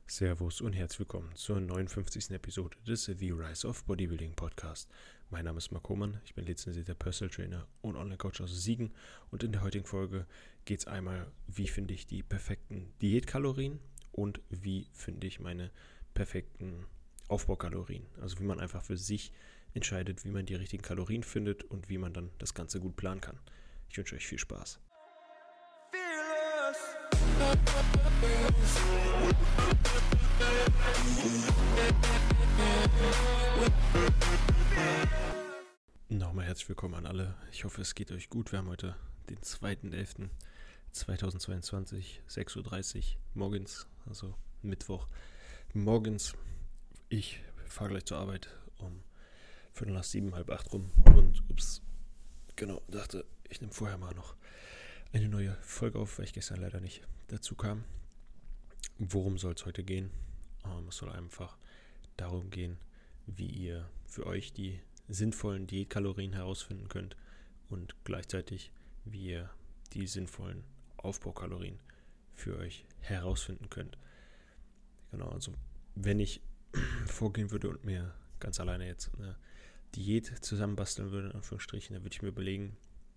Servus und herzlich willkommen zur 59. Episode des The Rise of Bodybuilding Podcast. Mein Name ist Marc Hohmann, ich bin lizenzierter Personal Trainer und Online-Coach aus Siegen und in der heutigen Folge geht es einmal, wie finde ich die perfekten Diätkalorien und wie finde ich meine perfekten Aufbaukalorien. Also wie man einfach für sich entscheidet, wie man die richtigen Kalorien findet und wie man dann das Ganze gut planen kann. Ich wünsche euch viel Spaß. Nochmal herzlich willkommen an alle. Ich hoffe, es geht euch gut. Wir haben heute den 2.11.2022, 6.30 Uhr morgens, also Mittwoch morgens. Ich fahre gleich zur Arbeit um 7:45, halb 8 rum und dachte, ich nehme vorher mal noch eine neue Folge auf, weil ich gestern leider nicht dazu kam. Worum soll es heute gehen? Es soll einfach darum gehen, wie ihr für euch die sinnvollen Diätkalorien herausfinden könnt und gleichzeitig, wie ihr die sinnvollen Aufbaukalorien für euch herausfinden könnt. Genau, also wenn ich vorgehen würde und mir ganz alleine jetzt eine Diät zusammenbasteln würde, in Anführungsstrichen, dann würde ich mir überlegen,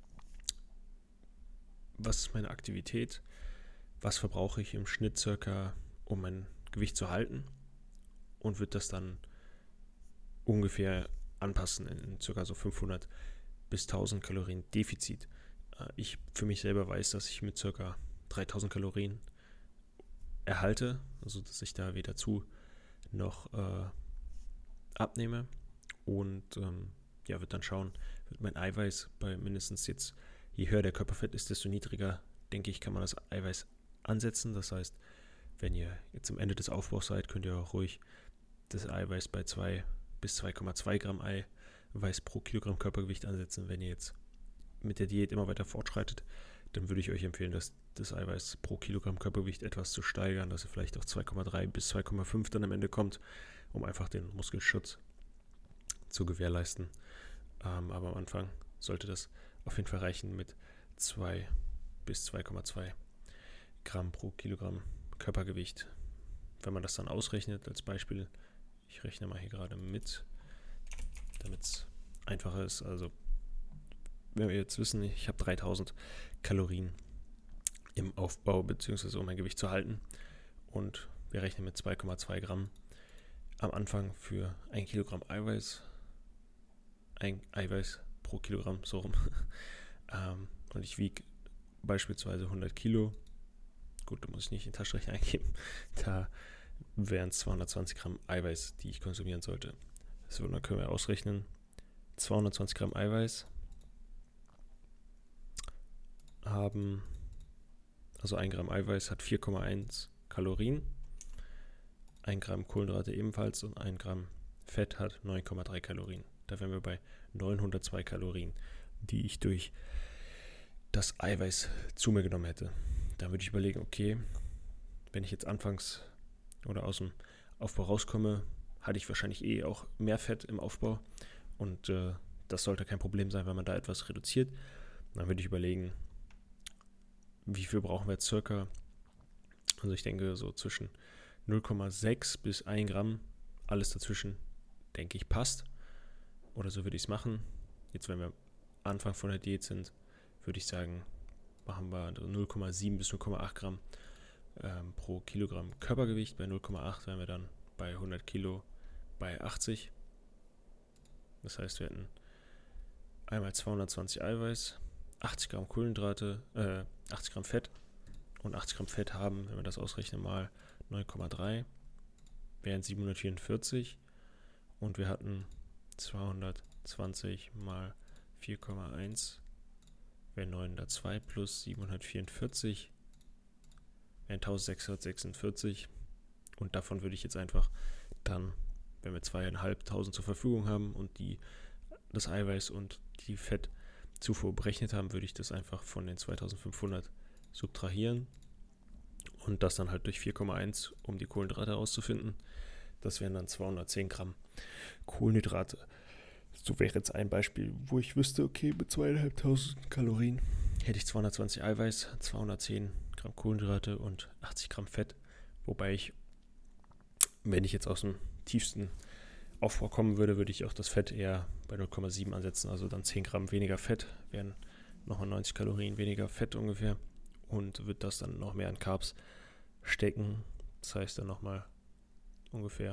was ist meine Aktivität, was verbrauche ich im Schnitt circa, um mein Gewicht zu halten und würde das dann ungefähr anpassen in ca. so 500 bis 1000 Kalorien Defizit. Ich für mich selber weiß, dass ich mit ca. 3000 Kalorien erhalte, also dass ich da weder zu noch abnehme und würde dann schauen, wird mein Eiweiß bei mindestens jetzt, je höher der Körperfett ist, desto niedriger, denke ich, kann man das Eiweiß ansetzen. Das heißt, wenn ihr jetzt am Ende des Aufbaus seid, könnt ihr auch ruhig das Eiweiß bei 2 bis 2,2 Gramm Eiweiß pro Kilogramm Körpergewicht ansetzen. Wenn ihr jetzt mit der Diät immer weiter fortschreitet, dann würde ich euch empfehlen, das Eiweiß pro Kilogramm Körpergewicht etwas zu steigern, dass ihr vielleicht auf 2,3 bis 2,5 dann am Ende kommt, um einfach den Muskelschutz zu gewährleisten. Aber am Anfang sollte das auf jeden Fall reichen mit 2 bis 2,2 Gramm pro Kilogramm Körpergewicht. Wenn man das dann ausrechnet, als Beispiel, ich rechne mal hier gerade mit, damit es einfacher ist. Also, wenn wir jetzt wissen, ich habe 3000 Kalorien im Aufbau, beziehungsweise um mein Gewicht zu halten, und wir rechnen mit 2,2 Gramm am Anfang für 1 Kilogramm Eiweiß, ein Eiweiß pro Kilogramm, so rum. Und ich wiege beispielsweise 100 Kilo. Gut, da muss ich nicht in den Taschenrechner eingeben. Da wären es 220 Gramm Eiweiß, die ich konsumieren sollte. So, dann können wir ausrechnen. 220 Gramm Eiweiß haben, also 1 Gramm Eiweiß hat 4,1 Kalorien. 1 Gramm Kohlenhydrate ebenfalls und 1 Gramm Fett hat 9,3 Kalorien. Da wären wir bei 902 Kalorien, die ich durch das Eiweiß zu mir genommen hätte. Da würde ich überlegen, okay, wenn ich jetzt anfangs oder aus dem Aufbau rauskomme, hatte ich wahrscheinlich auch mehr Fett im Aufbau und das sollte kein Problem sein, wenn man da etwas reduziert. Dann würde ich überlegen, wie viel brauchen wir jetzt circa. Also ich denke so zwischen 0,6 bis 1 Gramm, alles dazwischen, denke ich, passt. Oder so würde ich es machen. Jetzt, wenn wir Anfang von der Diät sind, würde ich sagen, machen wir 0,7 bis 0,8 Gramm pro Kilogramm Körpergewicht. Bei 0,8 wären wir dann bei 100 Kilo bei 80. Das heißt, wir hätten einmal 220 Eiweiß, 80 Gramm Kohlenhydrate, 80 Gramm Fett und 80 Gramm Fett haben, wenn wir das ausrechnen, mal 9,3, wären 744 und wir hatten 220 mal 4,1 wären 902 plus 744 wären 1646 und davon würde ich jetzt einfach dann, wenn wir 2500 zur Verfügung haben und das Eiweiß und die Fettzufuhr berechnet haben, würde ich das einfach von den 2500 subtrahieren und das dann halt durch 4,1, um die Kohlenhydrate herauszufinden. Das wären dann 210 Gramm Kohlenhydrate. So wäre jetzt ein Beispiel, wo ich wüsste, okay, mit 2500 Kalorien hätte ich 220 Eiweiß, 210 Gramm Kohlenhydrate und 80 Gramm Fett. Wobei ich Wenn ich jetzt aus dem tiefsten Aufbau kommen würde, würde ich auch das Fett eher bei 0,7 ansetzen, also dann 10 Gramm weniger Fett, wären nochmal 90 Kalorien weniger Fett ungefähr und wird das dann noch mehr an Carbs stecken. Das heißt dann nochmal ungefähr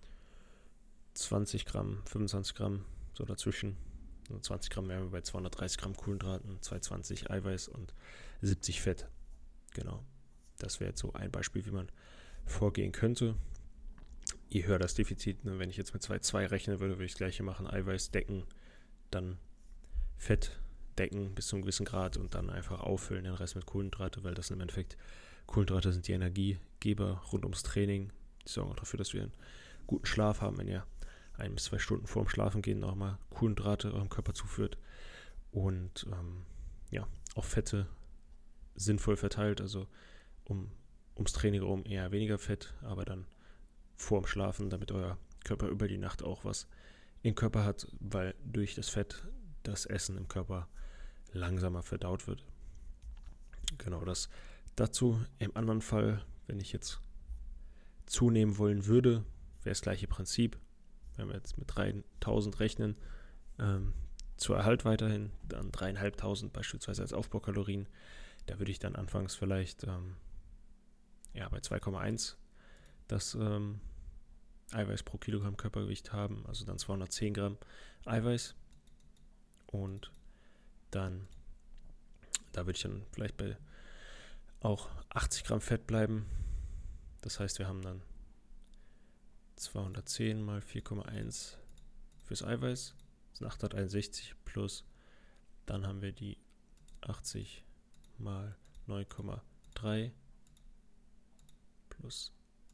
20 Gramm, 25 Gramm, so dazwischen. 20 Gramm wären wir bei 230 Gramm Kohlenhydraten, 220 Eiweiß und 70 Fett. Genau, das wäre jetzt so ein Beispiel, wie man vorgehen könnte. Je höher das Defizit, wenn ich jetzt mit 2,2 rechnen würde, würde ich das gleiche machen. Eiweiß decken, dann Fett decken bis zu einem gewissen Grad und dann einfach auffüllen, den Rest mit Kohlenhydrate, weil das im Endeffekt, Kohlenhydrate sind die Energiegeber rund ums Training. Die sorgen auch dafür, dass wir einen guten Schlaf haben, wenn ihr 1 bis 2 Stunden vor dem Schlafengehen nochmal Kohlenhydrate eurem Körper zuführt. Und auch Fette sinnvoll verteilt, also ums Training herum eher weniger Fett, aber dann vor dem Schlafen, damit euer Körper über die Nacht auch was im Körper hat, weil durch das Fett das Essen im Körper langsamer verdaut wird. Genau, das dazu. Im anderen Fall, wenn ich jetzt zunehmen wollen würde, wäre das gleiche Prinzip. Wenn wir jetzt mit 3.000 rechnen, zur Erhalt weiterhin, dann 3.500 beispielsweise als Aufbaukalorien. Da würde ich dann anfangs vielleicht bei 2,1 das Eiweiß pro Kilogramm Körpergewicht haben, also dann 210 Gramm Eiweiß. Und dann, da würde ich dann vielleicht bei auch 80 Gramm Fett bleiben. Das heißt, wir haben dann 210 mal 4,1 fürs Eiweiß, das sind 861 plus, dann haben wir die 80 mal 9,3 plus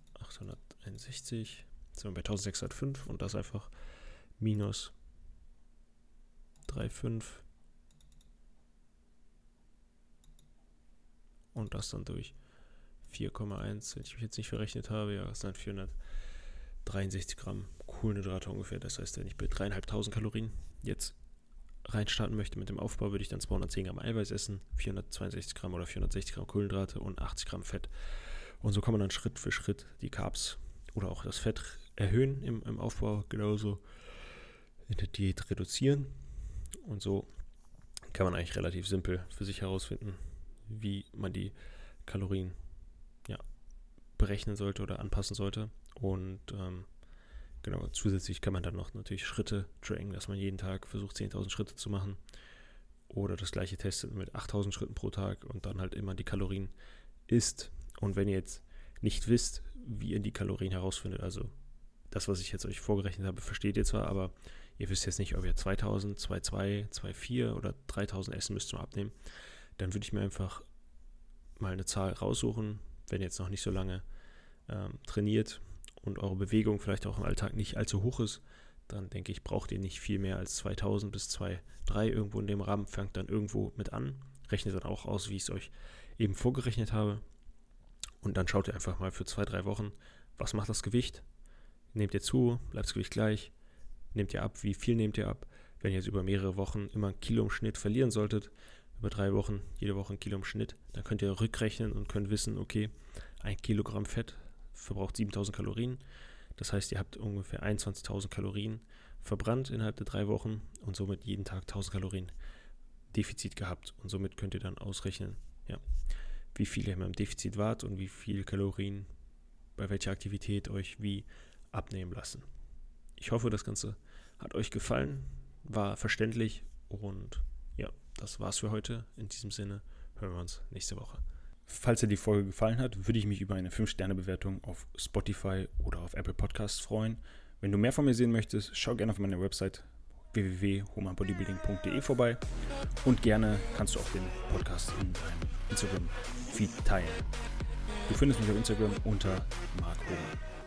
861, jetzt sind wir bei 1605 und das einfach minus 3,5 und das dann durch 4,1, wenn ich mich jetzt nicht verrechnet habe, ja, das sind 463 Gramm Kohlenhydrate ungefähr. Das heißt, wenn ich bei 3.500 Kalorien jetzt reinstarten möchte mit dem Aufbau, würde ich dann 210 Gramm Eiweiß essen, 462 Gramm oder 460 Gramm Kohlenhydrate und 80 Gramm Fett. Und so kann man dann Schritt für Schritt die Carbs oder auch das Fett erhöhen im Aufbau, genauso in der Diät reduzieren. Und so kann man eigentlich relativ simpel für sich herausfinden, wie man die Kalorien berechnen sollte oder anpassen sollte. Und zusätzlich kann man dann noch natürlich Schritte tracken, dass man jeden Tag versucht 10.000 Schritte zu machen oder das gleiche testet mit 8.000 Schritten pro Tag und dann halt immer die Kalorien isst. Und wenn ihr jetzt nicht wisst, wie ihr die Kalorien herausfindet, also das, was ich jetzt euch vorgerechnet habe, versteht ihr zwar, aber ihr wisst jetzt nicht, ob ihr 2.000, 2,2, 2,4 oder 3.000 essen müsst zum Abnehmen, dann würde ich mir einfach mal eine Zahl raussuchen, wenn ihr jetzt noch nicht so lange trainiert und eure Bewegung vielleicht auch im Alltag nicht allzu hoch ist, dann denke ich, braucht ihr nicht viel mehr als 2.000 bis 2,3 irgendwo in dem Rahmen, fangt dann irgendwo mit an, rechnet dann auch aus, wie ich es euch eben vorgerechnet habe und dann schaut ihr einfach mal für 2-3 Wochen, was macht das Gewicht, nehmt ihr zu, bleibt das Gewicht gleich, nehmt ihr ab, wie viel nehmt ihr ab, wenn ihr jetzt über mehrere Wochen immer 1 Kilo im Schnitt verlieren solltet, über 3 Wochen, jede Woche 1 Kilo im Schnitt, dann könnt ihr rückrechnen und könnt wissen, okay, 1 Kilogramm Fett verbraucht 7.000 Kalorien. Das heißt, ihr habt ungefähr 21.000 Kalorien verbrannt innerhalb der 3 Wochen und somit jeden Tag 1.000 Kalorien Defizit gehabt. Und somit könnt ihr dann ausrechnen, wie viel ihr im Defizit wart und wie viel Kalorien bei welcher Aktivität euch wie abnehmen lassen. Ich hoffe, das Ganze hat euch gefallen, war verständlich und das war's für heute. In diesem Sinne hören wir uns nächste Woche. Falls dir die Folge gefallen hat, würde ich mich über eine 5-Sterne-Bewertung auf Spotify oder auf Apple Podcasts freuen. Wenn du mehr von mir sehen möchtest, schau gerne auf meiner Website www.homanbodybuilding.de vorbei und gerne kannst du auch den Podcast in deinem Instagram-Feed teilen. Du findest mich auf Instagram unter Marc Hohmann.